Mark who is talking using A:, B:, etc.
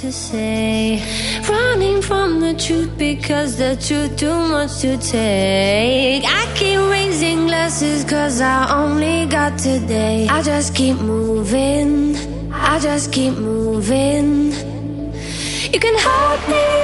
A: to say. Running from the truth because the truth too much to take. I keep raising glasses cause I only got today. I just keep moving, I just keep moving. You can help me